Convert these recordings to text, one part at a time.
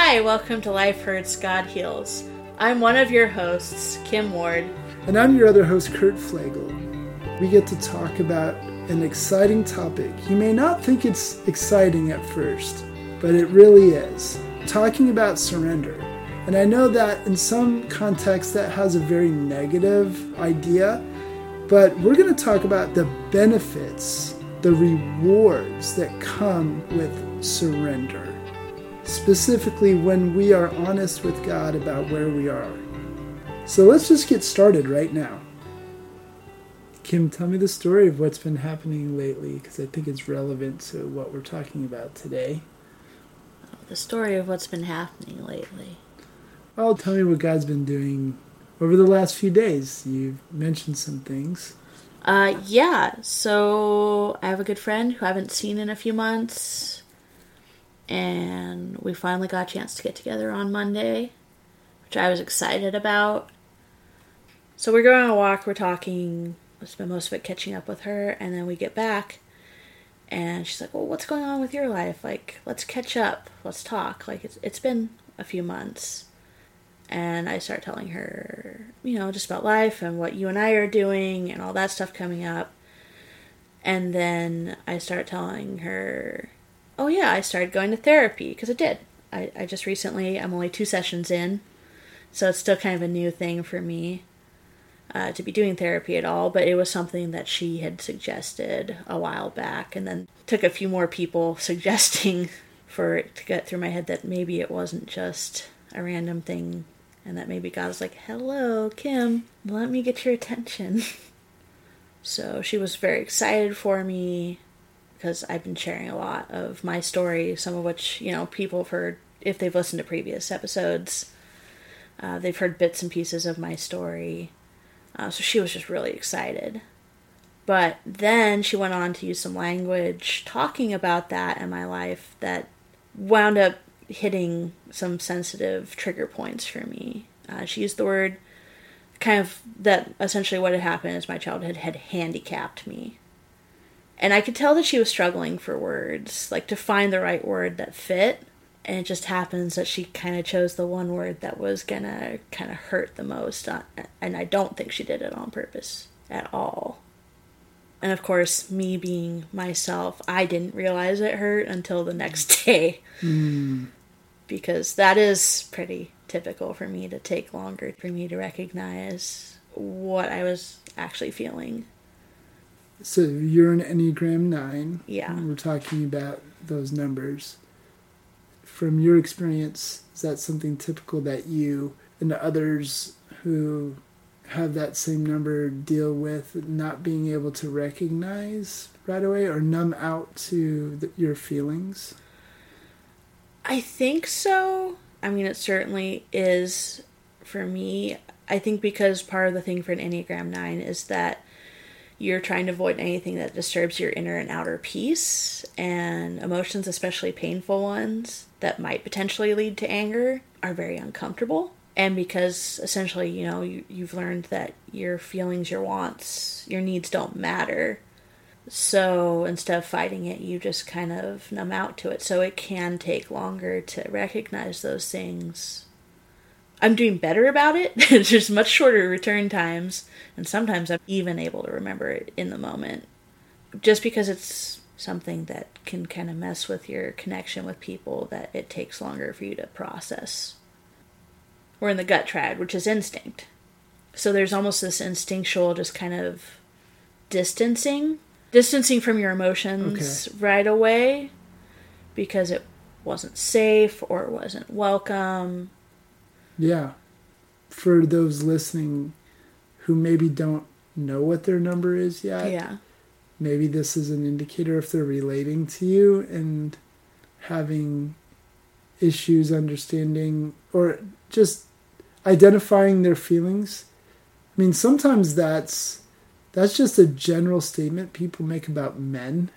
Hi, welcome to Life Hurts, God Heals. I'm one of your hosts, Kim Ward. And I'm your other host, Kurt Flagel. We get to talk about an exciting topic. You may not think it's exciting at first, but it really is. Talking about surrender. And I know that in some contexts that has a very negative idea, but we're going to talk about the benefits, the rewards that come with surrender. Specifically when we are honest with God about where we are. So let's just get started right now. Kim, tell me the story of what's been happening lately, because I think it's relevant to what we're talking about today. The story of what's been happening lately. Well, tell me what God's been doing over the last few days. You've mentioned some things. So I have a good friend who I haven't seen in a few months. And we finally got a chance to get together on Monday, which I was excited about. So we're going on a walk, we're talking, I spent most of it catching up with her, and then we get back, and she's like, well, what's going on with your life? Like, let's catch up, let's talk. Like, it's been a few months. And I start telling her, just about life and what you and I are doing and all that stuff coming up. And then I start telling her, oh yeah, I started going to therapy, because I did. I just recently, I'm only 2 sessions in, so it's still kind of a new thing for me to be doing therapy at all, but it was something that she had suggested a while back, and then took a few more people suggesting for it to get through my head that maybe it wasn't just a random thing, and that maybe God was like, hello, Kim, let me get your attention. So she was very excited for me, because I've been sharing a lot of my story, some of which, people have heard if they've listened to previous episodes. They've heard bits and pieces of my story. So she was just really excited. But then she went on to use some language talking about that in my life that wound up hitting some sensitive trigger points for me. She used the word kind of that essentially what had happened is my childhood had handicapped me. And I could tell that she was struggling for words, like to find the right word that fit. And it just happens that she kind of chose the one word that was going to kind of hurt the most. And I don't think she did it on purpose at all. And of course, me being myself, I didn't realize it hurt until the next day. Because that is pretty typical for me to take longer for me to recognize what I was actually feeling. So you're an Enneagram 9. Yeah. We're talking about those numbers. From your experience, is that something typical that you and others who have that same number deal with not being able to recognize right away or numb out to your feelings? I think so. I mean, it certainly is for me. I think because part of the thing for an Enneagram 9 is that you're trying to avoid anything that disturbs your inner and outer peace, and emotions, especially painful ones, that might potentially lead to anger, are very uncomfortable. And because essentially, you've learned that your feelings, your wants, your needs don't matter. So instead of fighting it, you just kind of numb out to it. So it can take longer to recognize those things. I'm doing better about it. There's much shorter return times, and sometimes I'm even able to remember it in the moment. Just because it's something that can kind of mess with your connection with people, that it takes longer for you to process. We're in the gut triad, which is instinct. So there's almost this instinctual just kind of distancing from your emotions right away, because it wasn't safe or it wasn't welcome. Yeah. For those listening who maybe don't know what their number is yet, maybe this is an indicator if they're relating to you and having issues understanding or just identifying their feelings. I mean, sometimes that's just a general statement people make about men.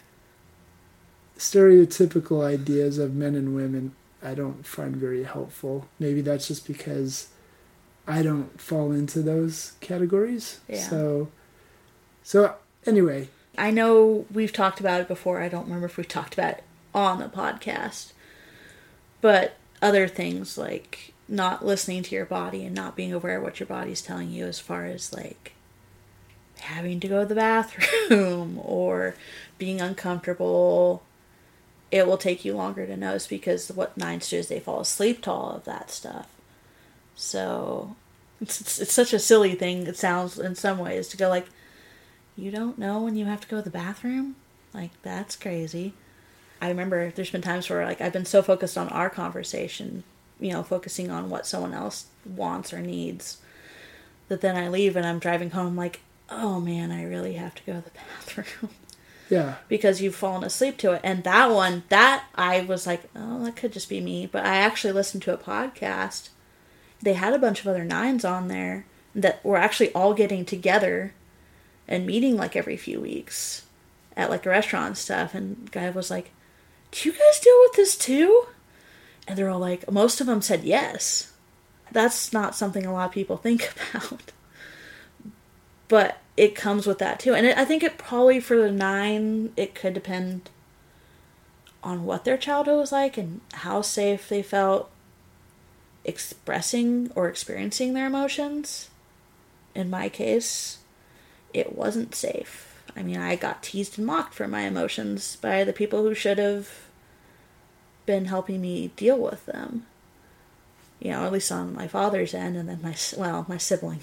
Stereotypical ideas of men and women I don't find very helpful. Maybe that's just because I don't fall into those categories. Yeah. So anyway. I know we've talked about it before. I don't remember if we've talked about it on the podcast. But other things like not listening to your body and not being aware of what your body's telling you, as far as like having to go to the bathroom or being uncomfortable. It will take you longer to notice, because what 9s do is they fall asleep to all of that stuff. So it's such a silly thing, it sounds in some ways, to go like, you don't know when you have to go to the bathroom? Like, that's crazy. I remember there's been times where like I've been so focused on our conversation, focusing on what someone else wants or needs, that then I leave and I'm driving home like, oh man, I really have to go to the bathroom. Yeah. Because you've fallen asleep to it. And that I was like, oh, that could just be me. But I actually listened to a podcast. They had a bunch of other 9s on there that were actually all getting together and meeting like every few weeks at like a restaurant and stuff. And the guy was like, do you guys deal with this too? And they're all like, most of them said yes. That's not something a lot of people think about. But it comes with that too. And I think it probably, for the 9, it could depend on what their childhood was like and how safe they felt expressing or experiencing their emotions. In my case, it wasn't safe. I mean, I got teased and mocked for my emotions by the people who should have been helping me deal with them. At least on my father's end, and then my sibling,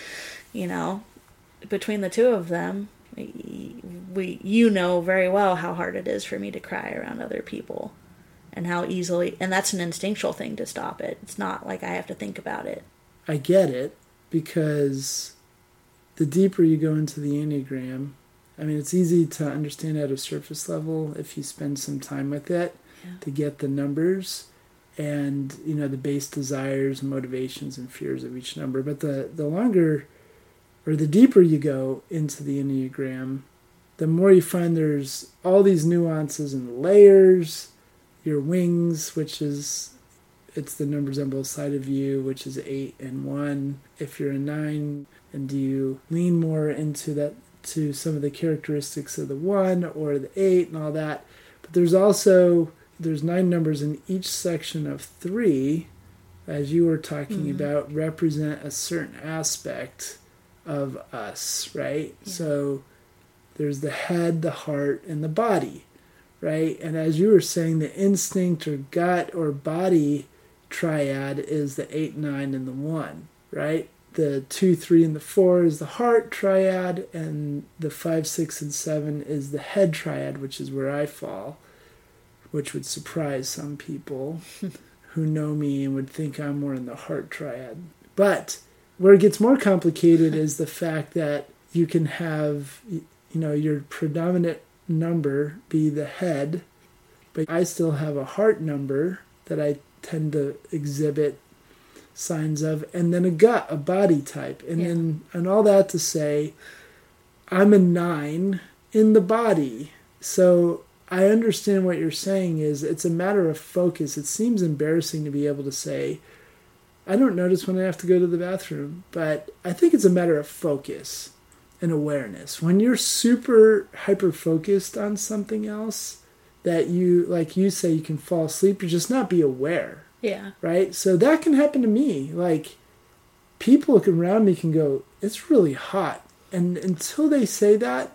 between the two of them, you know very well how hard it is for me to cry around other people, and how easily, and that's an instinctual thing to stop it. It's not like I have to think about it. I get it, because the deeper you go into the Enneagram, I mean, it's easy to understand at a surface level if you spend some time with it, to get the numbers and, the base desires, motivations, and fears of each number. But the longer, or the deeper you go into the Enneagram, the more you find there's all these nuances and layers. Your wings, which is, it's the numbers on both sides of you, which is 8 and 1. If you're a 9, and do you lean more into that, to some of the characteristics of the 1 or the 8 and all that. But there's 9 numbers in each section of 3, as you were talking about, represent a certain aspect of us, right? Yeah. So there's the head, the heart, and the body, right? And as you were saying, the instinct or gut or body triad is the 8, 9, and the 1, right? The 2, 3, and the 4 is the heart triad, and the 5, 6, and 7 is the head triad, which is where I fall, which would surprise some people who know me and would think I'm more in the heart triad. But where it gets more complicated is the fact that you can have, your predominant number be the head, but I still have a heart number that I tend to exhibit signs of, and then a gut, a body type. And all that to say, I'm a 9 in the body. So I understand what you're saying is it's a matter of focus. It seems embarrassing to be able to say, I don't notice when I have to go to the bathroom, but I think it's a matter of focus and awareness. When you're super hyper-focused on something else that you, like you say, you can fall asleep, you just not be aware. Yeah. Right? So that can happen to me. Like, people looking around me can go, it's really hot. And until they say that,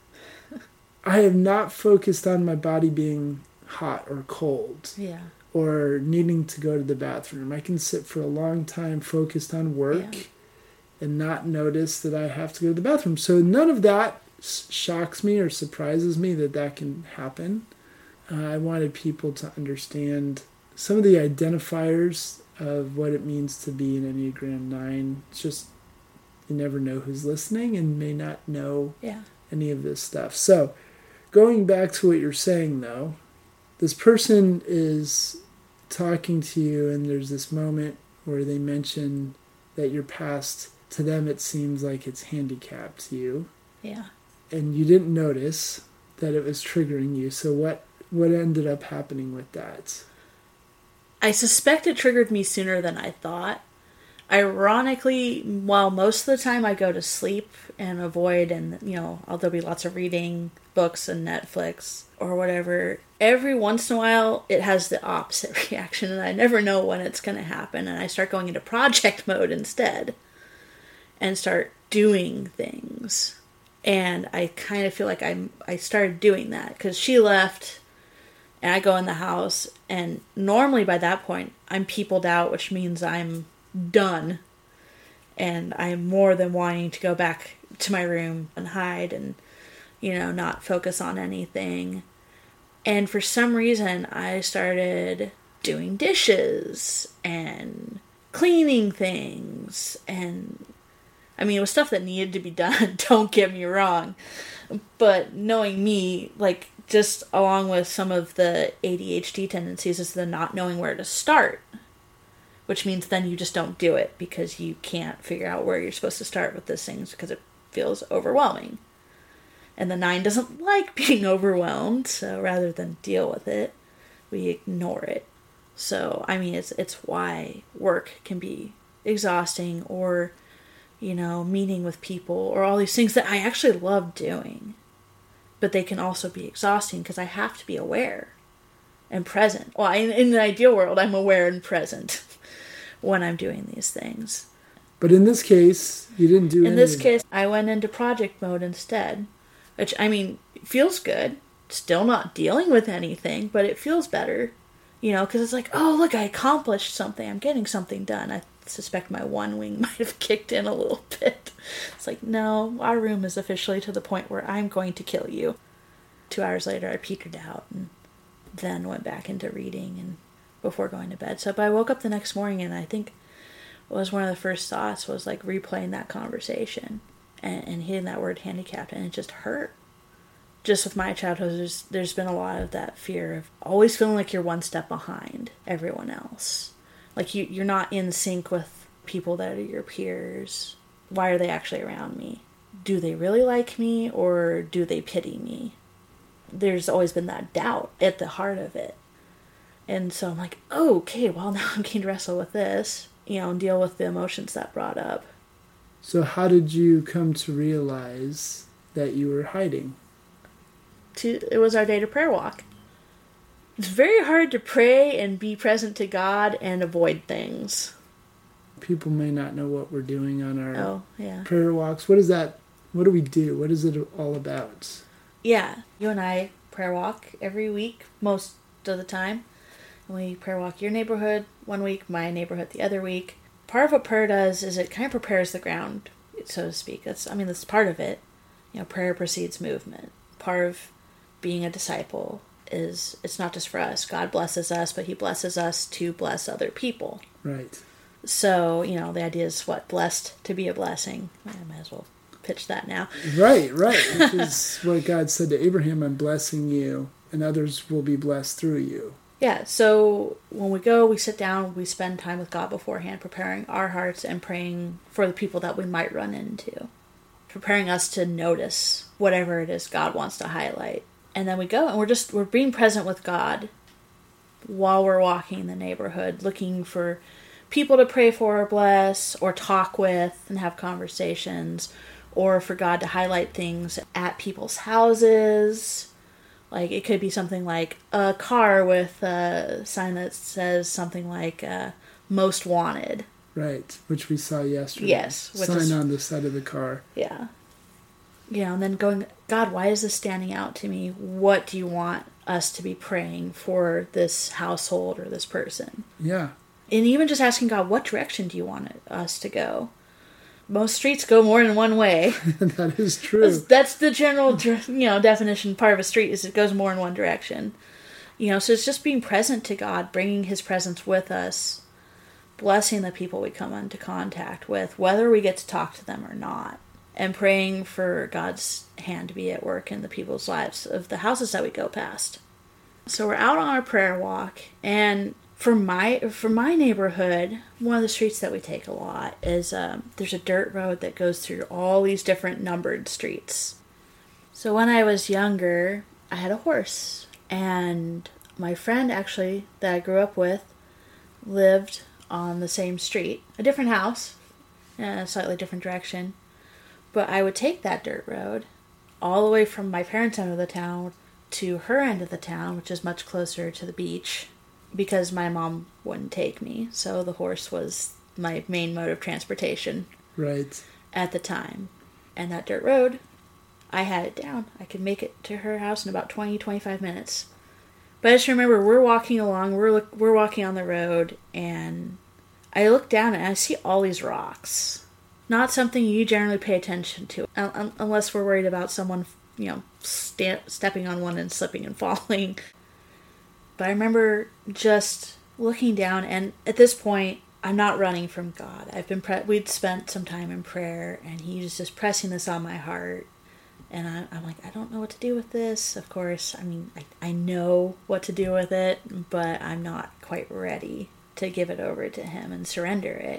I have not focused on my body being hot or cold. Yeah. Or needing to go to the bathroom. I can sit for a long time focused on work and not notice that I have to go to the bathroom. So none of that shocks me or surprises me that can happen. I wanted people to understand some of the identifiers of what it means to be an Enneagram 9. It's just, you never know who's listening and may not know any of this stuff. So going back to what you're saying, though, this person is talking to you, and there's this moment where they mention that your past, to them it seems like it's handicapped you. Yeah. And you didn't notice that it was triggering you. So what ended up happening with that? I suspect it triggered me sooner than I thought. Ironically, while most of the time I go to sleep and avoid, and there'll be lots of reading, books, and Netflix or whatever, every once in a while it has the opposite reaction, and I never know when it's going to happen, and I start going into project mode instead and start doing things. And I kind of feel like I started doing that because she left and I go in the house, and normally by that point I'm peopled out, which means I'm done, and I'm more than wanting to go back to my room and hide and not focus on anything. And for some reason I started doing dishes and cleaning things, and I mean, it was stuff that needed to be done, don't get me wrong, but knowing me, like, just along with some of the ADHD tendencies, is the not knowing where to start. Which means then you just don't do it because you can't figure out where you're supposed to start with these things because it feels overwhelming. And the 9 doesn't like being overwhelmed, so rather than deal with it, we ignore it. So, I mean, it's why work can be exhausting, or, meeting with people, or all these things that I actually love doing. But they can also be exhausting because I have to be aware and present. Well, in the ideal world, I'm aware and present when I'm doing these things. But in this case, you didn't do anything. In this case, I went into project mode instead, which, I mean, feels good. Still not dealing with anything, but it feels better, because it's like, oh, look, I accomplished something. I'm getting something done. I suspect my one wing might have kicked in a little bit. It's like, no, our room is officially to the point where I'm going to kill you. 2 hours later, I petered out and then went back into reading and before going to bed. So, but I woke up the next morning, and I think what was one of the first thoughts was like replaying that conversation and hitting that word handicapped, and it just hurt. Just with my childhood, there's been a lot of that fear of always feeling like you're one step behind everyone else. Like you're not in sync with people that are your peers. Why are they actually around me? Do they really like me, or do they pity me? There's always been that doubt at the heart of it. And so I'm like, oh, okay, well, now I'm going to wrestle with this, and deal with the emotions that brought up. So how did you come to realize that you were hiding? It was our day to prayer walk. It's very hard to pray and be present to God and avoid things. People may not know what we're doing on our prayer walks. What is that? What do we do? What is it all about? Yeah, you and I prayer walk every week, most of the time. We prayer walk your neighborhood one week, my neighborhood the other week. Part of what prayer does is it kind of prepares the ground, so to speak. That's part of it. Prayer precedes movement. Part of being a disciple is it's not just for us. God blesses us, but he blesses us to bless other people. Right. So, the idea is what? Blessed to be a blessing. I might as well pitch that now. Right. Which is what God said to Abraham, I'm blessing you, and others will be blessed through you. Yeah, so when we go, we sit down, we spend time with God beforehand, preparing our hearts and praying for the people that we might run into. Preparing us to notice whatever it is God wants to highlight. And then we go, and we're being present with God while we're walking in the neighborhood, looking for people to pray for or bless, or talk with and have conversations, or for God to highlight things at people's houses. Like, it could be something like a car with a sign that says something like, most wanted. Right, which we saw yesterday. Yes. Sign on the side of the car. Yeah. And then going, God, why is this standing out to me? What do you want us to be praying for this household or this person? Yeah. And even just asking God, what direction do you want us to go? Most streets go more than one way. That is true. That's the general, definition. Part of a street is it goes more in one direction. So it's just being present to God, bringing his presence with us, blessing the people we come into contact with, whether we get to talk to them or not, and praying for God's hand to be at work in the people's lives of the houses that we go past. So we're out on our prayer walk, and for my neighborhood, one of the streets that we take a lot is there's a dirt road that goes through all these different numbered streets. So when I was younger, I had a horse, and my friend actually that I grew up with lived on the same street, a different house, in a slightly different direction. But I would take that dirt road all the way from my parents' end of the town to her end of the town, which is much closer to the beach, because my mom wouldn't take me. So the horse was my main mode of transportation. Right. At the time. And that dirt road, I had it down. I could make it to her house in about 20-25 minutes. But I just remember we're walking along, we're walking on the road, and I look down and I see all these rocks. Not something you generally pay attention to, unless we're worried about someone, stepping on one and slipping and falling. But I remember just looking down, and at this point, I'm not running from God. We'd spent some time in prayer, and He was just pressing this on my heart. And I'm like, I don't know what to do with this. Of course, I know what to do with it, but I'm not quite ready to give it over to Him and surrender it.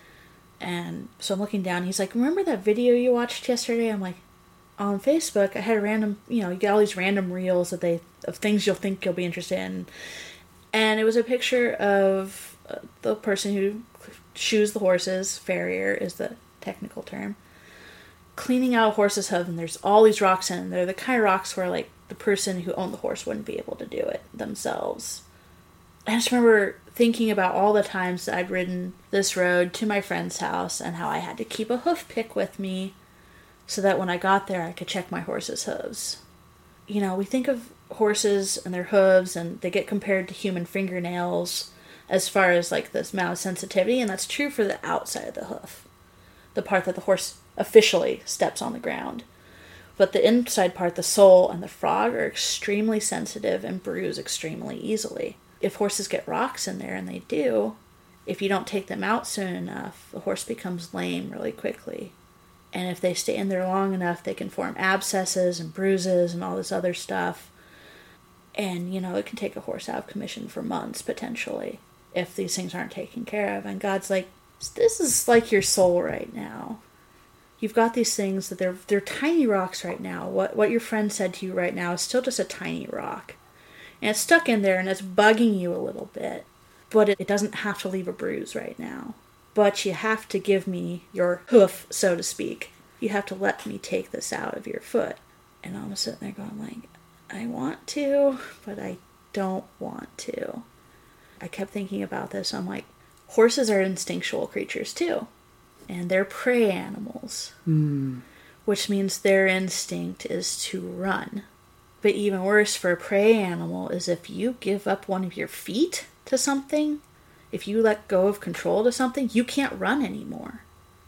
And so I'm looking down. He's like, remember that video you watched yesterday? I'm like, on Facebook, I had a random, you get all these random reels of things you'll think you'll be interested in. And it was a picture of the person who shoes the horses, farrier is the technical term, cleaning out a horse's hoof, and there's all these rocks in it. They're the kind of rocks where, like, the person who owned the horse wouldn't be able to do it themselves. I just remember thinking about all the times that I'd ridden this road to my friend's house and how I had to keep a hoof pick with me so that when I got there I could check my horse's hooves. We think of horses and their hooves, and they get compared to human fingernails as far as, like, this amount of sensitivity, and that's true for the outside of the hoof, the part that the horse officially steps on the ground. But the inside part, the sole and the frog, are extremely sensitive and bruise extremely easily. If horses get rocks in there, and they do, if you don't take them out soon enough, the horse becomes lame really quickly. And if they stay in there long enough, they can form abscesses and bruises and all this other stuff. And, it can take a horse out of commission for months, potentially, if these things aren't taken care of. And God's like, this is like your soul right now. You've got these things that they're tiny rocks right now. What your friend said to you right now is still just a tiny rock. And it's stuck in there and it's bugging you a little bit. But it doesn't have to leave a bruise right now. But you have to give me your hoof, so to speak. You have to let me take this out of your foot. And I'm sitting there going like, I want to, but I don't want to. I kept thinking about this. I'm like, horses are instinctual creatures too. And they're prey animals. Which means their instinct is to run. But even worse for a prey animal is if you give up one of your feet to something, if you let go of control to something, you can't run anymore.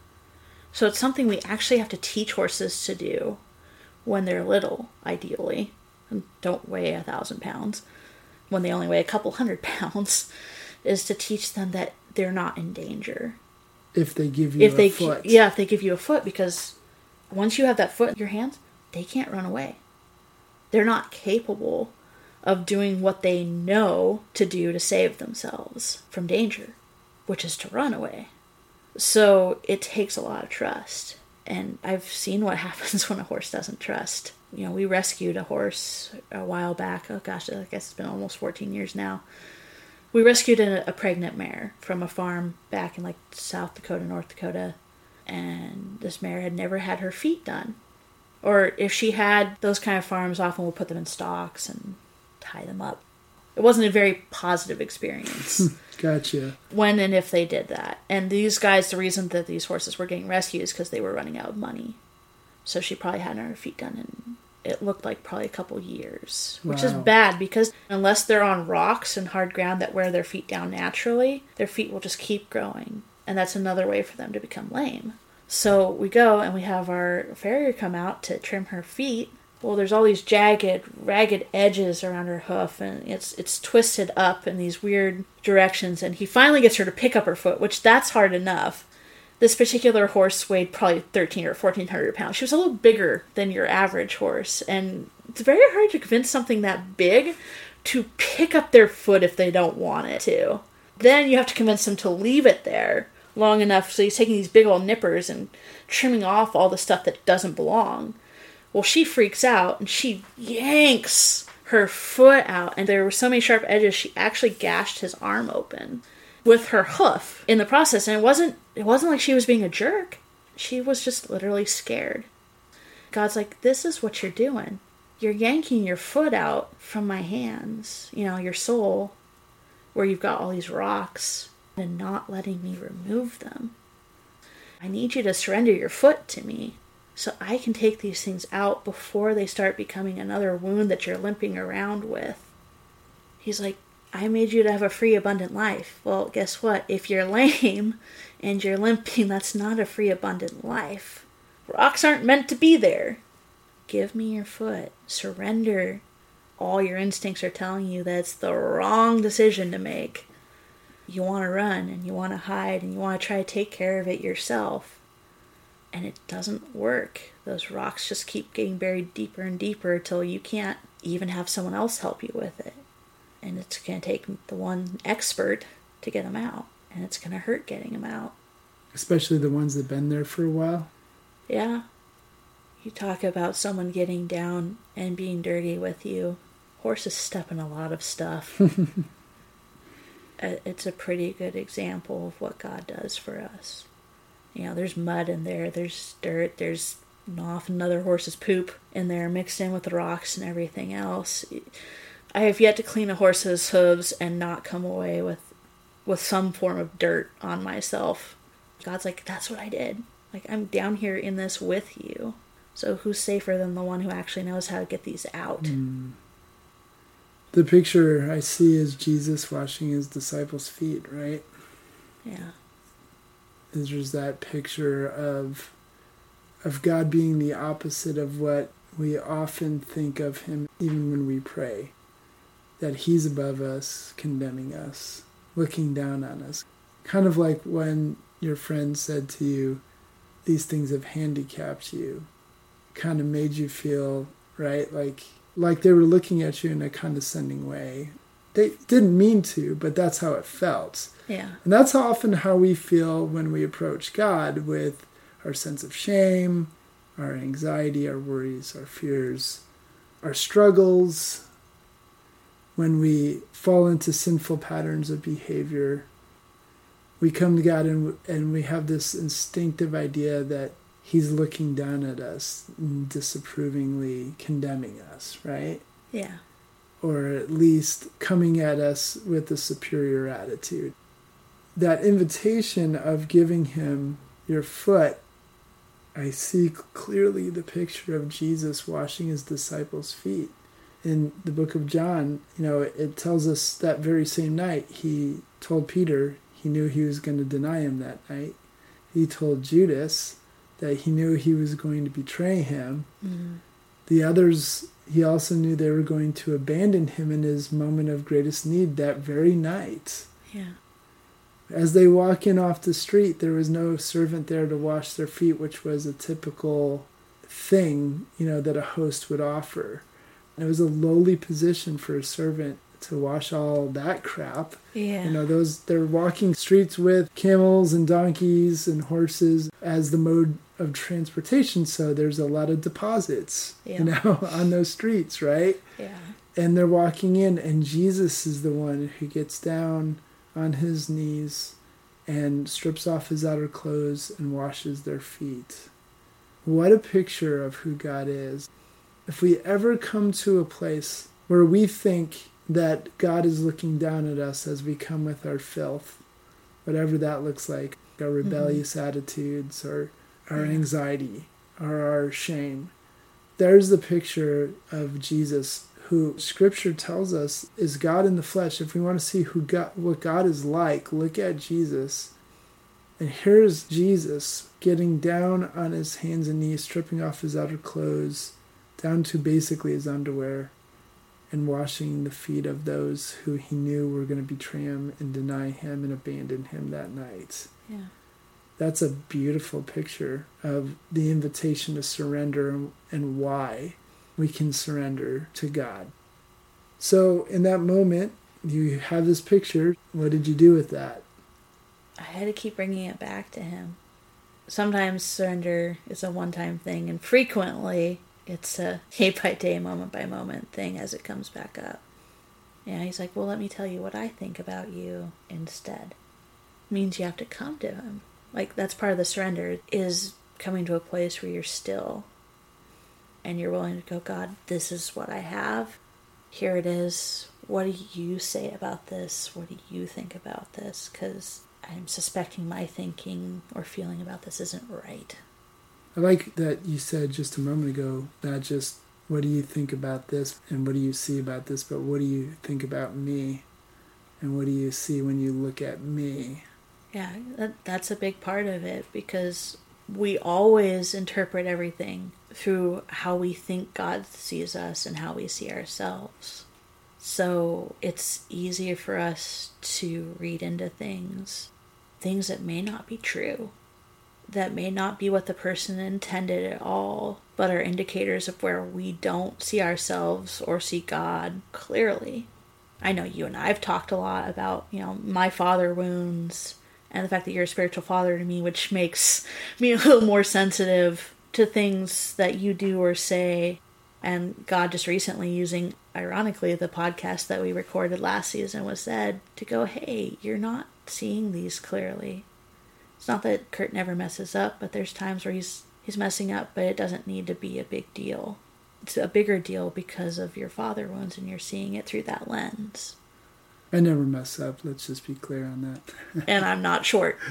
So it's something we actually have to teach horses to do when they're little, ideally, and don't weigh 1,000 pounds, when they only weigh a couple 100 pounds, is to teach them that they're not in danger. If they give you a foot. Yeah, if they give you a foot, because once you have that foot in your hands, they can't run away. They're not capable of doing what they know to do to save themselves from danger, which is to run away. So it takes a lot of trust. And I've seen what happens when a horse doesn't trust. We rescued a horse a while back. Oh gosh, I guess it's been almost 14 years now. We rescued a pregnant mare from a farm back in, like, South Dakota, North Dakota. And this mare had never had her feet done. Or if she had, those kind of farms often will put them in stocks and tie them up. It wasn't a very positive experience. Gotcha. When and if they did that. And these guys, the reason that these horses were getting rescued is because they were running out of money. So she probably hadn't had her feet done in, it looked like, probably a couple years. Which is bad, because unless they're on rocks and hard ground that wear their feet down naturally, their feet will just keep growing. And that's another way for them to become lame. So we go and we have our farrier come out to trim her feet. Well, there's all these jagged, ragged edges around her hoof, and it's twisted up in these weird directions. And he finally gets her to pick up her foot, which that's hard enough. This particular horse weighed probably 1,300 or 1,400 pounds. She was a little bigger than your average horse, and it's very hard to convince something that big to pick up their foot if they don't want it to. Then you have to convince them to leave it there long enough, so he's taking these big old nippers and trimming off all the stuff that doesn't belong. Well, she freaks out, and she yanks her foot out, and there were so many sharp edges, she actually gashed his arm open. with her hoof in the process. And it wasn't like she was being a jerk. She was just literally scared. God's like, this is what you're doing. You're yanking your foot out from my hands, your soul, where you've got all these rocks, and not letting me remove them. I need you to surrender your foot to me so I can take these things out before they start becoming another wound that you're limping around with. He's like, I made you to have a free, abundant life. Well, guess what? If you're lame and you're limping, that's not a free, abundant life. Rocks aren't meant to be there. Give me your foot. Surrender. All your instincts are telling you that it's the wrong decision to make. You want to run and you want to hide and you want to try to take care of it yourself. And it doesn't work. Those rocks just keep getting buried deeper and deeper until you can't even have someone else help you with it. And it's going to take the one expert to get them out. And it's going to hurt getting them out. Especially the ones that have been there for a while. Yeah. You talk about someone getting down and being dirty with you. Horses step in a lot of stuff. It's a pretty good example of what God does for us. There's mud in there, there's dirt, there's often another horse's poop in there mixed in with the rocks and everything else. I have yet to clean a horse's hooves and not come away with some form of dirt on myself. God's like, that's what I did. Like, I'm down here in this with you. So who's safer than the one who actually knows how to get these out? The picture I see is Jesus washing his disciples' feet, right? Yeah. There's that picture of God being the opposite of what we often think of him, even when we pray. That he's above us, condemning us, looking down on us. Kind of like when your friend said to you, these things have handicapped you. Kind of made you feel, right, like they were looking at you in a condescending way. They didn't mean to, but that's how it felt. Yeah. And that's often how we feel when we approach God, with our sense of shame, our anxiety, our worries, our fears, our struggles. When we fall into sinful patterns of behavior, we come to God and we have this instinctive idea that he's looking down at us and disapprovingly condemning us, right? Yeah. Or at least coming at us with a superior attitude. That invitation of giving him your foot, I see clearly the picture of Jesus washing his disciples' feet. In the book of John, it tells us that very same night he told Peter he knew he was going to deny him that night. He told Judas that he knew he was going to betray him. Mm-hmm. The others, he also knew they were going to abandon him in his moment of greatest need that very night. Yeah. As they walk in off the street, there was no servant there to wash their feet, which was a typical thing, that a host would offer. And it was a lowly position for a servant to wash all that crap. Yeah. They're walking streets with camels and donkeys and horses as the mode of transportation, so there's a lot of deposits, on those streets, right? Yeah. And they're walking in, and Jesus is the one who gets down on his knees and strips off his outer clothes and washes their feet. What a picture of who God is. If we ever come to a place where we think that God is looking down at us as we come with our filth, whatever that looks like, our rebellious attitudes or our anxiety or our shame, there's the picture of Jesus, who Scripture tells us is God in the flesh. If we want to see what God is like, look at Jesus. And here's Jesus getting down on his hands and knees, stripping off his outer clothes, down to basically his underwear, and washing the feet of those who he knew were going to betray him and deny him and abandon him that night. Yeah. That's a beautiful picture of the invitation to surrender and why we can surrender to God. So in that moment, you have this picture. What did you do with that? I had to keep bringing it back to him. Sometimes surrender is a one-time thing, and frequently it's a day-by-day, moment-by-moment thing as it comes back up. Yeah, he's like, well, let me tell you what I think about you instead. means you have to come to him. Like, that's part of the surrender, is coming to a place where you're still and you're willing to go, God, this is what I have. Here it is. What do you say about this? What do you think about this? Because I'm suspecting my thinking or feeling about this isn't right. I like that you said just a moment ago, not just what do you think about this and what do you see about this, but what do you think about me and what do you see when you look at me? Yeah, that's a big part of it, because we always interpret everything through how we think God sees us and how we see ourselves. So it's easier for us to read into things that may not be true, that may not be what the person intended at all, but are indicators of where we don't see ourselves or see God clearly. I know you and I have talked a lot about, my father wounds and the fact that you're a spiritual father to me, which makes me a little more sensitive to things that you do or say. And God just recently using, ironically, the podcast that we recorded last season was said to go, hey, you're not seeing these clearly. It's not that Kurt never messes up, but there's times where he's messing up, but it doesn't need to be a big deal. It's a bigger deal because of your father wounds and you're seeing it through that lens. I never mess up. Let's just be clear on that. And I'm not short.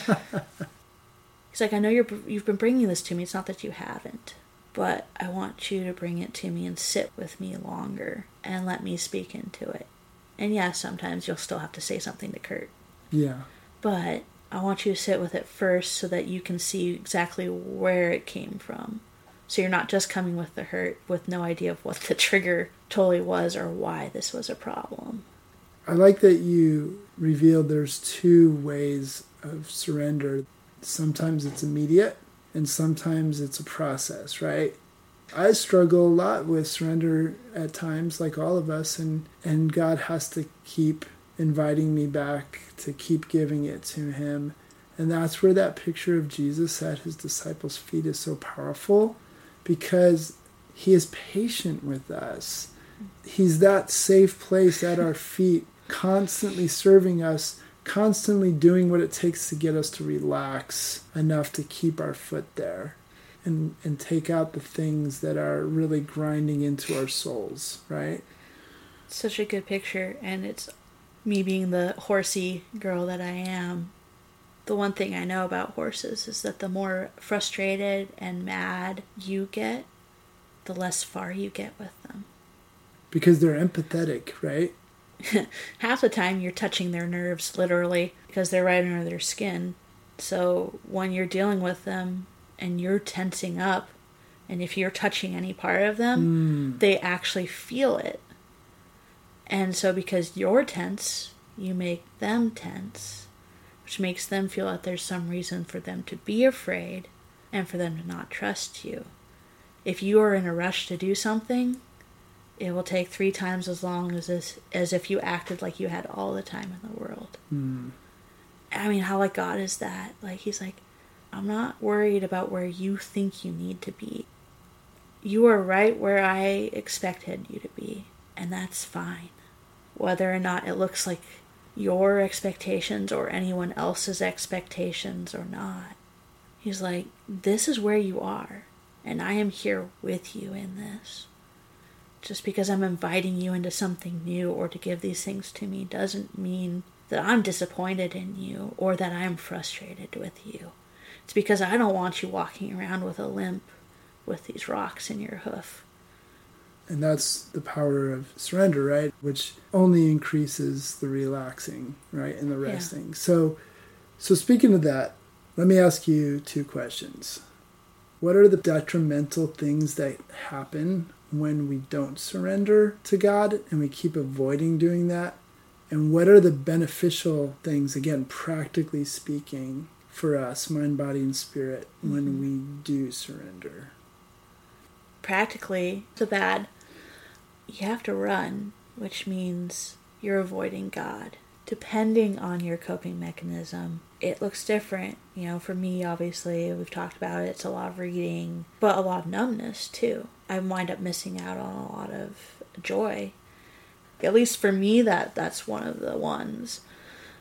He's like, I know you've been bringing this to me. It's not that you haven't. But I want you to bring it to me and sit with me longer and let me speak into it. And yeah, sometimes you'll still have to say something to Kurt. Yeah. But I want you to sit with it first so that you can see exactly where it came from. So you're not just coming with the hurt with no idea of what the trigger totally was or why this was a problem. I like that you revealed there's two ways of surrender. Sometimes it's immediate and sometimes it's a process, right? I struggle a lot with surrender at times, like all of us, and God has to keep inviting me back, to keep giving it to him. And that's where that picture of Jesus at his disciples' feet is so powerful, because he is patient with us. He's that safe place at our feet, constantly serving us, constantly doing what it takes to get us to relax enough to keep our foot there and take out the things that are really grinding into our souls, right? Such a good picture, and it's me being the horsey girl that I am. The one thing I know about horses is that the more frustrated and mad you get, the less far you get with them. Because they're empathetic, right? Half the time you're touching their nerves, literally, because they're right under their skin. So when you're dealing with them and you're tensing up, and if you're touching any part of them, they actually feel it. And so because you're tense, you make them tense, which makes them feel that there's some reason for them to be afraid and for them to not trust you. If you are in a rush to do something, it will take 3 times as long as if you acted like you had all the time in the world. I mean, how like God is that? Like, he's like, I'm not worried about where you think you need to be. You are right where I expected you to be, and that's fine. Whether or not it looks like your expectations or anyone else's expectations or not. He's like, this is where you are, and I am here with you in this. Just because I'm inviting you into something new or to give these things to me doesn't mean that I'm disappointed in you or that I'm frustrated with you. It's because I don't want you walking around with a limp with these rocks in your hoof. And that's the power of surrender, right? Which only increases the relaxing, right? And the resting. Yeah. So speaking of that, let me ask you 2 questions. What are the detrimental things that happen when we don't surrender to God and we keep avoiding doing that? And what are the beneficial things, again, practically speaking, for us, mind, body, and spirit, when we do surrender? Practically, the bad, you have to run, which means you're avoiding God. Depending on your coping mechanism, it looks different. For me, obviously, we've talked about it, it's a lot of reading, but a lot of numbness, too. I wind up missing out on a lot of joy. At least for me, that's one of the ones.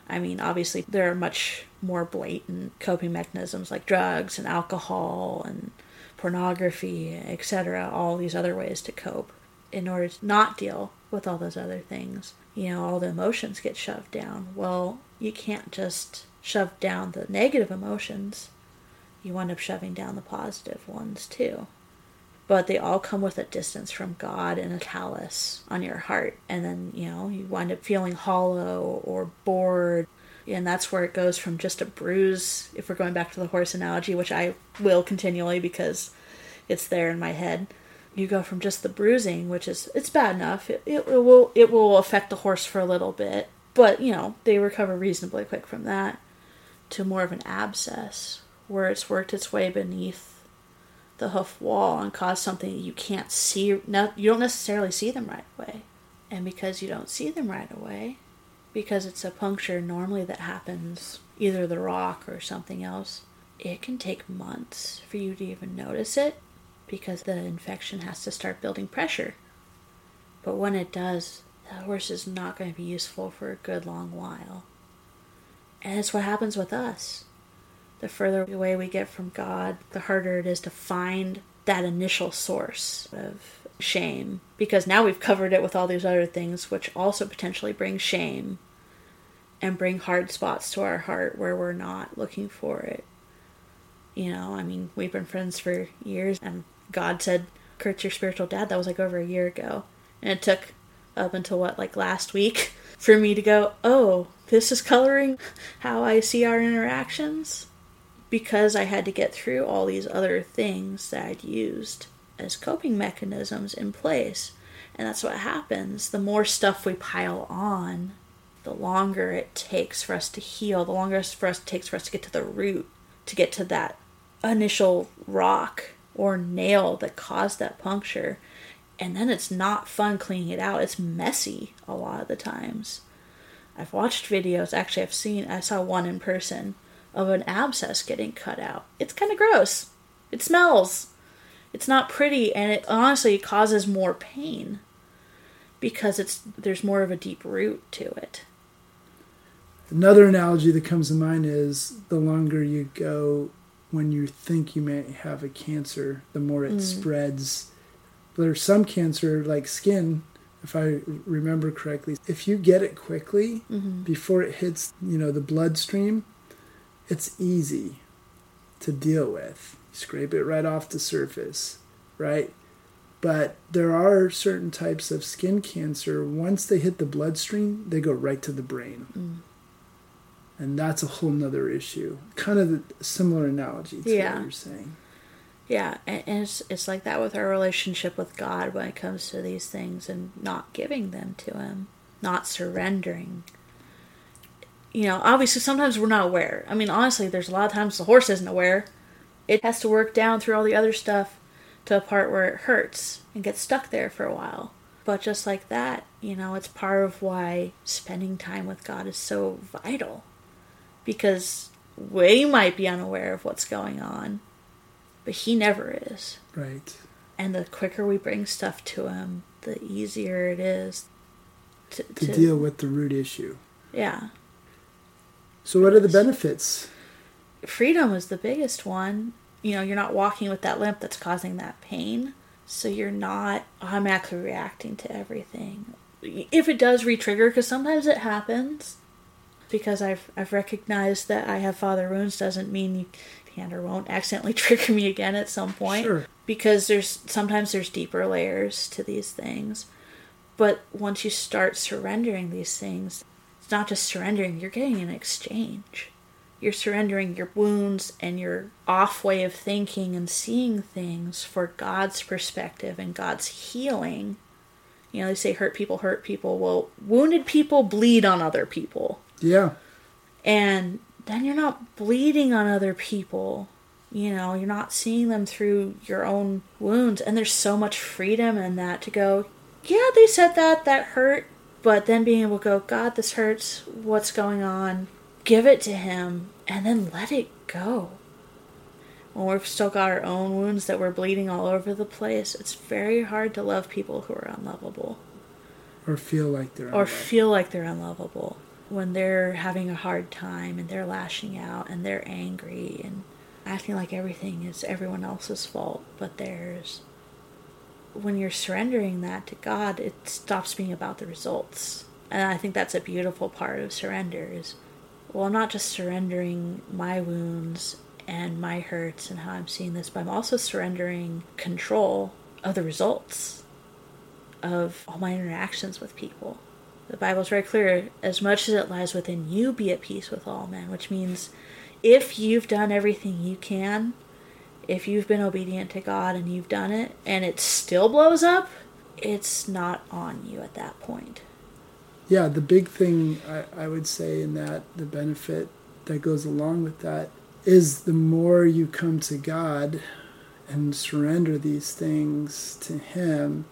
I mean, obviously, there are much more blatant coping mechanisms like drugs and alcohol and pornography, etc., all these other ways to cope in order to not deal with all those other things. All the emotions get shoved down. Well, you can't just shove down the negative emotions. You wind up shoving down the positive ones too. But they all come with a distance from God and a callous on your heart. And then, you wind up feeling hollow or bored. And that's where it goes from just a bruise, if we're going back to the horse analogy, which I will continually because it's there in my head. You go from just the bruising, which is, it's bad enough. It will affect the horse for a little bit. But, they recover reasonably quick from that, to more of an abscess, where it's worked its way beneath the hoof wall and caused something you can't see. No, you don't necessarily see them right away. And because you don't see them right away, because it's a puncture normally that happens either the rock or something else, it can take months for you to even notice it, because the infection has to start building pressure. But when it does, that horse is not going to be useful for a good long while. And it's what happens with us. The further away we get from God, the harder it is to find that initial source of shame. Because now we've covered it with all these other things, which also potentially bring shame and bring hard spots to our heart where we're not looking for it. We've been friends for years, and God said, Kurt's your spiritual dad. That was like over a year ago. And it took up until last week for me to go, oh, this is coloring how I see our interactions. Because I had to get through all these other things that I'd used as coping mechanisms in place. And that's what happens. The more stuff we pile on, the longer it takes for us to heal, the longer it takes for us to get to the root, to get to that initial rock or nail that caused that puncture. And then it's not fun cleaning it out. It's messy a lot of the times. I've watched videos, actually I saw one in person, of an abscess getting cut out. It's kind of gross. It smells. It's not pretty, and it honestly causes more pain because there's more of a deep root to it. Another analogy that comes to mind is the longer you go when you think you may have a cancer, the more it spreads. There's some cancer, like skin, if I remember correctly. If you get it quickly, before it hits, the bloodstream, it's easy to deal with. You scrape it right off the surface, right? But there are certain types of skin cancer, once they hit the bloodstream, they go right to the brain. And that's a whole nother issue. Kind of a similar analogy to what you're saying. Yeah, and it's like that with our relationship with God when it comes to these things and not giving them to Him, not surrendering. Obviously sometimes we're not aware. Honestly, there's a lot of times the horse isn't aware. It has to work down through all the other stuff to a part where it hurts and gets stuck there for a while. But just like that, it's part of why spending time with God is so vital. Because we might be unaware of what's going on, but He never is. Right. And the quicker we bring stuff to Him, the easier it is to deal with the root issue. Yeah. So what are the benefits? Freedom is the biggest one. You're not walking with that limp that's causing that pain. So you're not automatically reacting to everything. If it does re-trigger, because sometimes it happens, because I've recognized that I have father wounds doesn't mean you can or won't accidentally trigger me again at some point. Sure. Because sometimes there's deeper layers to these things. But once you start surrendering these things, it's not just surrendering, you're getting an exchange. You're surrendering your wounds and your off way of thinking and seeing things for God's perspective and God's healing. They say hurt people hurt people. Well, wounded people bleed on other people. Yeah. And then you're not bleeding on other people. You're not seeing them through your own wounds. And there's so much freedom in that to go, yeah, they said that hurt. But then being able to go, God, this hurts. What's going on? Give it to Him. And then let it go. When we've still got our own wounds that we're bleeding all over the place, it's very hard to love people who are unlovable. Or feel like they're unlovable. when they're having a hard time and they're lashing out and they're angry and acting like everything is everyone else's fault but theirs. When you're surrendering that to God, it stops being about the results. And I think that's a beautiful part of surrender is, well, I'm not just surrendering my wounds and my hurts and how I'm seeing this, but I'm also surrendering control of the results of all my interactions with people. The Bible's very clear, as much as it lies within you, be at peace with all men, which means if you've done everything you can, if you've been obedient to God and you've done it, and it still blows up, it's not on you at that point. Yeah, the big thing I would say in that, the benefit that goes along with that, is the more you come to God and surrender these things to Him,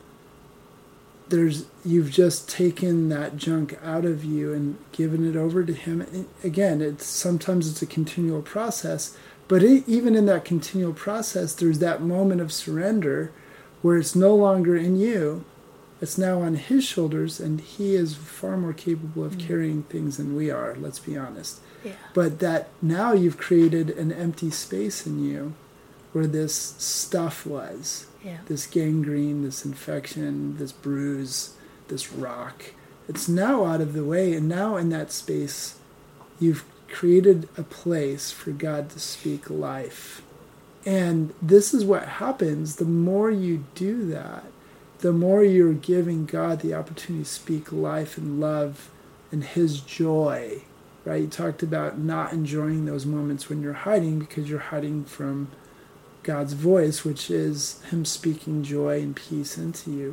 you've just taken that junk out of you and given it over to Him. And again, sometimes it's a continual process, but even in that continual process, there's that moment of surrender where it's no longer in you. It's now on His shoulders, and He is far more capable of carrying things than we are, let's be honest. Yeah. But that now you've created an empty space in you where this stuff was. Yeah. This gangrene, this infection, this bruise, this rock. It's now out of the way, and now in that space, you've created a place for God to speak life. And this is what happens. The more you do that, the more you're giving God the opportunity to speak life and love and His joy, right? You talked about not enjoying those moments when you're hiding because you're hiding from God's voice, which is Him speaking joy and peace into you.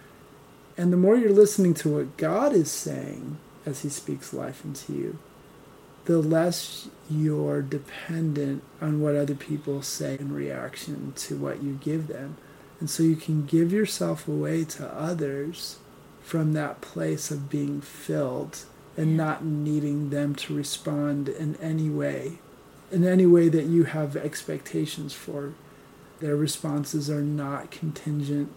And the more you're listening to what God is saying as He speaks life into you, the less you're dependent on what other people say in reaction to what you give them. And so you can give yourself away to others from that place of being filled and not needing them to respond in any way that you have expectations for. Their responses are not contingent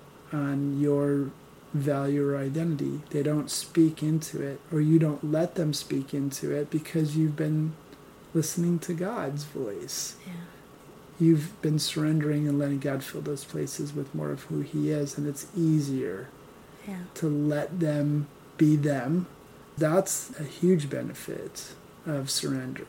on your value or identity. They don't speak into it, or you don't let them speak into it because you've been listening to God's voice. Yeah. You've been surrendering and letting God fill those places with more of who He is, and it's easier to let them be them. That's a huge benefit of surrender.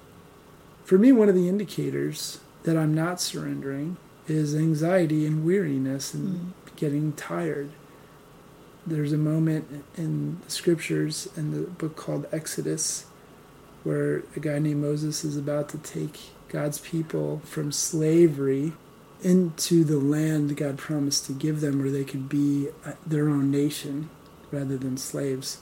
For me, one of the indicators that I'm not surrendering is anxiety and weariness and getting tired. There's a moment in the scriptures in the book called Exodus where a guy named Moses is about to take God's people from slavery into the land God promised to give them where they could be their own nation rather than slaves.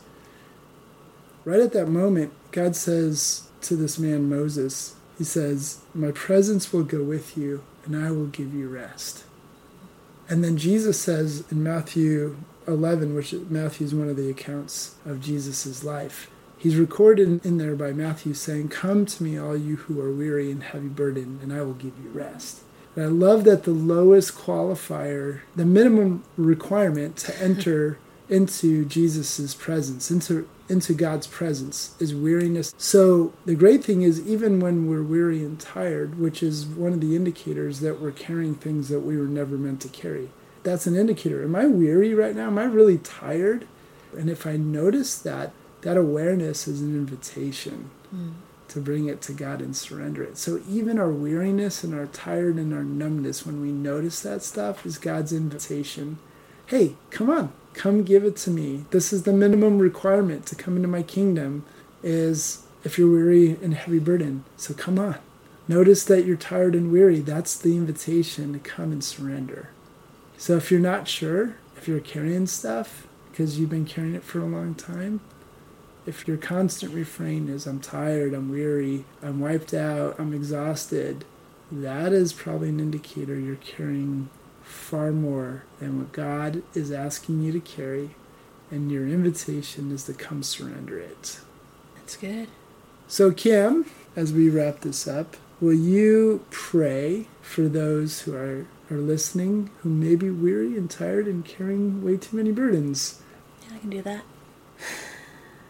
Right at that moment, God says to this man Moses, He says, "My presence will go with you, and I will give you rest." And then Jesus says in Matthew 11, which Matthew is one of the accounts of Jesus' life, He's recorded in there by Matthew saying, "Come to me, all you who are weary and heavy burdened, and I will give you rest." And I love that the lowest qualifier, the minimum requirement to enter into Jesus' presence, into God's presence, is weariness. So the great thing is, even when we're weary and tired, which is one of the indicators that we're carrying things that we were never meant to carry, that's an indicator. Am I weary right now? Am I really tired? And if I notice that, that awareness is an invitation to bring it to God and surrender it. So even our weariness and our tired and our numbness, when we notice that stuff, is God's invitation. Hey, come on. Come give it to me. This is the minimum requirement to come into my kingdom, is if you're weary and heavy burden. So come on. Notice that you're tired and weary. That's the invitation to come and surrender. So if you're not sure, if you're carrying stuff because you've been carrying it for a long time, if your constant refrain is, I'm tired, I'm weary, I'm wiped out, I'm exhausted, that is probably an indicator you're carrying far more than what God is asking you to carry, and your invitation is to come surrender it. That's good. So Kim, as we wrap this up, will you pray for those who are listening who may be weary and tired and carrying way too many burdens? Yeah, I can do that.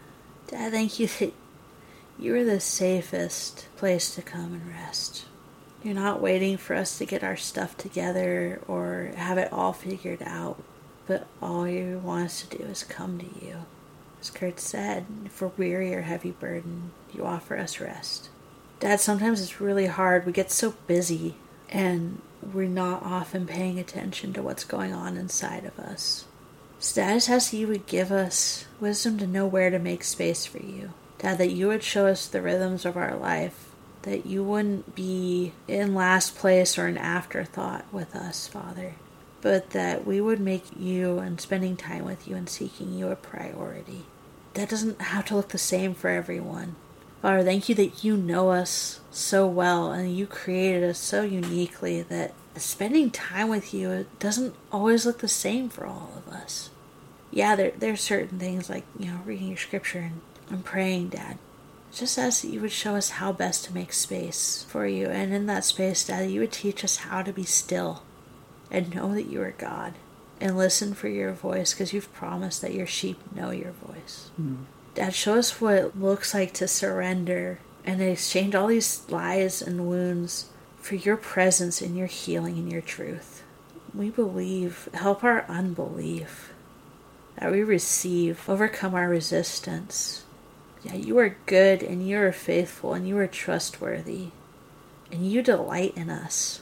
Dad, thank you that you are the safest place to come and rest. You're not waiting for us to get our stuff together or have it all figured out, but all you want us to do is come to you. As Kurt said, if we're weary or heavy burdened, you offer us rest. Dad, sometimes it's really hard. We get so busy and we're not often paying attention to what's going on inside of us. So Dad, I just ask that you would give us wisdom to know where to make space for you. Dad, that you would show us the rhythms of our life, that you wouldn't be in last place or an afterthought with us, Father, but that we would make you and spending time with you and seeking you a priority. That doesn't have to look the same for everyone. Father, thank you that you know us so well and you created us so uniquely that spending time with you, it doesn't always look the same for all of us. Yeah, there's certain things like, reading your scripture and praying, Dad. Just ask that you would show us how best to make space for you. And in that space, Dad, you would teach us how to be still and know that you are God and listen for your voice, because you've promised that your sheep know your voice. Dad, show us what it looks like to surrender and exchange all these lies and wounds for your presence and your healing and your truth. We believe. Help our unbelief. That we receive. Overcome our resistance. Yeah, you are good and you are faithful and you are trustworthy. And you delight in us.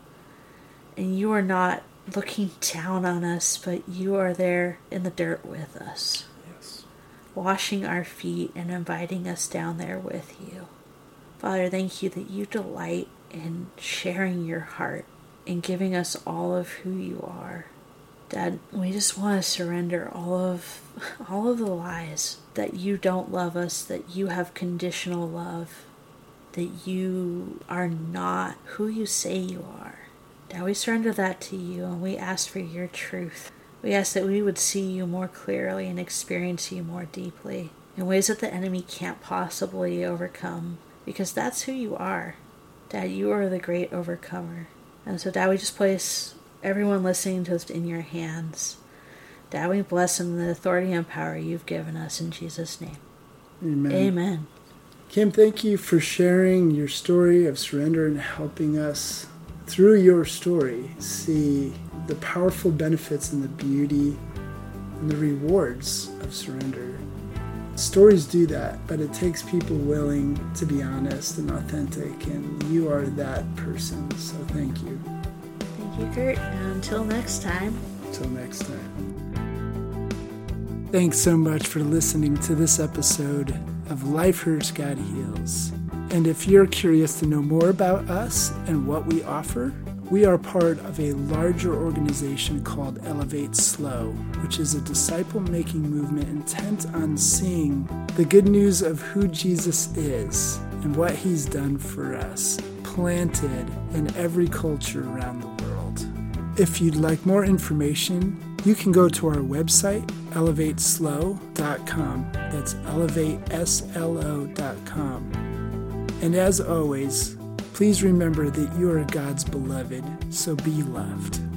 And you are not looking down on us, but you are there in the dirt with us. Yes. Washing our feet and inviting us down there with you. Father, thank you that you delight in sharing your heart and giving us all of who you are. Dad, we just want to surrender all of the lies that you don't love us, that you have conditional love, that you are not who you say you are. Dad, we surrender that to you and we ask for your truth. We ask that we would see you more clearly and experience you more deeply in ways that the enemy can't possibly overcome, because that's who you are. Dad, you are the great overcomer. And so, Dad, we just place everyone listening to us in your hands. Dad, we bless them in the authority and power you've given us in Jesus' name. Amen. Amen. Kim, thank you for sharing your story of surrender and helping us, through your story, see the powerful benefits and the beauty and the rewards of surrender. Stories do that, but it takes people willing to be honest and authentic, and you are that person, so thank you. Thank you, Kurt. And until next time. Until next time. Thanks so much for listening to this episode of Life Hurts, God Heals. And if you're curious to know more about us and what we offer, we are part of a larger organization called Elevate Slow, which is a disciple-making movement intent on seeing the good news of who Jesus is and what he's done for us, planted in every culture around the world. If you'd like more information, you can go to our website, elevateslow.com. That's elevateslo.com. And as always, please remember that you are God's beloved, so be loved.